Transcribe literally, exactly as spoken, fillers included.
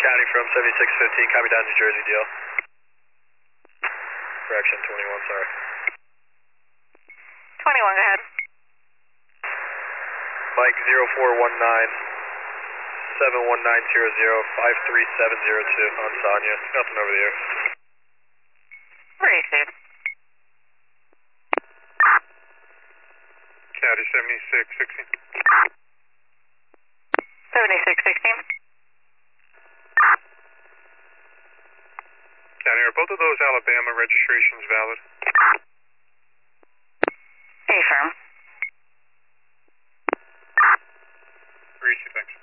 County from seventy-six fifteen, copy down New Jersey, deal. Correction, twenty-one, sorry. twenty-one, go ahead. Mike zero four one nine, seven one nine zero zero, five three seven zero two on Sonia. Nothing over the air. Received. County seventy-six sixteen. seventy-six sixteen. County, are both of those Alabama registrations valid? Affirm. Receive, thanks.